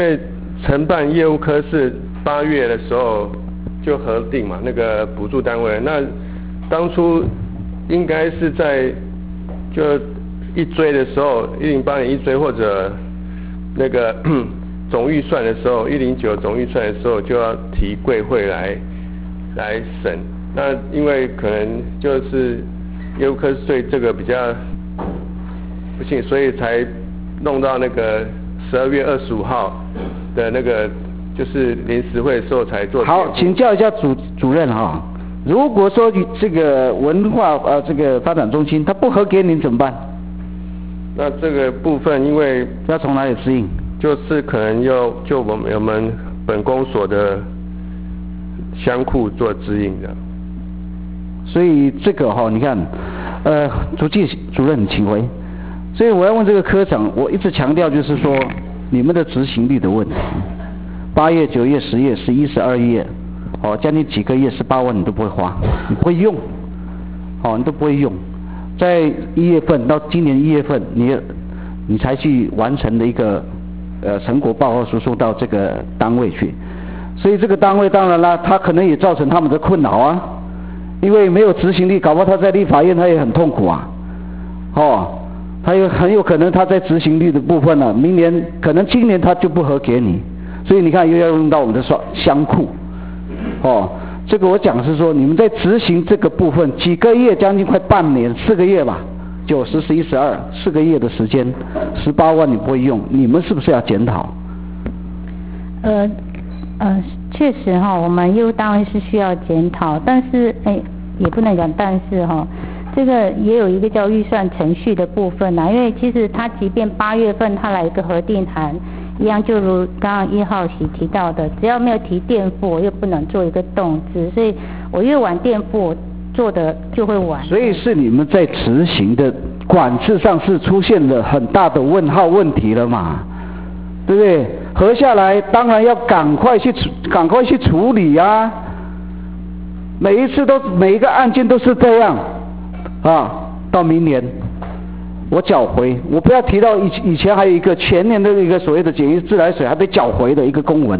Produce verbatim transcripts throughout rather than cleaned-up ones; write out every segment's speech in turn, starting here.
因为承办业务科是八月的时候就核定嘛，那个补助单位，那当初应该是在就一追的时候，一零八年一追或者那个总预算的时候，一零九总预算的时候就要提贵会来来审。那因为可能就是业务科对这个比较不信，所以才弄到那个十二月二十五号的那个就是临时会的时候才做。 好，请教一下主主任哈、哦，如果说这个文化呃这个发展中心他不核给您怎么办？ 那这个部分因为要从哪里指引？ 就是可能要就我们我们本公所的箱库做指引的。 所以这个哈、哦，你看，呃，主计主任请回。所以我要问这个科长，我一直强调就是说，你们的执行力的问题。八月、九月、十月、十一、十二月，哦，将近几个月，十八万你都不会花，你不会用，哦，你都不会用。在一月份到今年一月份，你你才去完成的一个呃成果报告书送到这个单位去，所以这个单位当然啦，他可能也造成他们的困扰啊，因为没有执行力，搞不好他在立法院他也很痛苦啊，哦，他有很有可能他在执行力的部分呢、啊，明年可能今年他就不核给你，所以你看又要用到我们的双箱库，哦。这个我讲是说，你们在执行这个部分几个月，将近快半年，四个月吧，九、十、十一、十二，四个月的时间，十八万你不会用，你们是不是要检讨？ 呃呃，确实哈，我们业务单位是需要检讨，但是哎，也不能讲但是哈，这个也有一个叫预算程序的部分呐，因为其实他即便八月份他来一个核定函。一样，就如刚刚一号席提到的，只要没有提垫付，我又不能做一个动资，所以我越晚垫付，我做的就会晚。 所以是你们在执行的管制上是出现了很大的问号问题了嘛，对不对？核下来，当然要赶快去赶快去处理啊！每一次都每一个案件都是这样啊，到明年。我缴回，我不要提到以以前还有一个前年的一个所谓的简易自来水还被缴回的一个公文，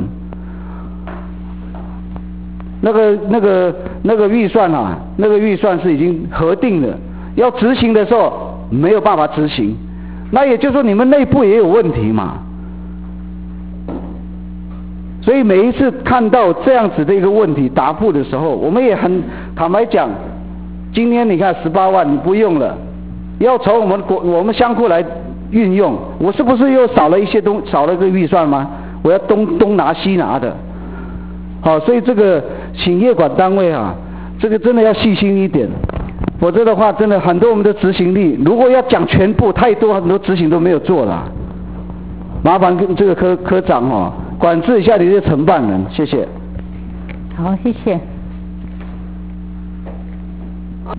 那个那个那个预算啊，那个预算是已经核定了，要执行的时候没有办法执行，那也就是说你们内部也有问题嘛。所以每一次看到这样子的一个问题答复的时候，我们也很坦白讲，今天你看十八万你不用了。要从我们国我们箱库来运用，我是不是又少了一些东少了个预算吗？我要东东拿西拿的，好，所以这个请业管单位啊，这个真的要细心一点，否则的话，真的很多我们的执行力，如果要讲全部，太多很多执行都没有做了，麻烦跟这个科科长哦，管制一下你的承办人，谢谢。 好，谢谢。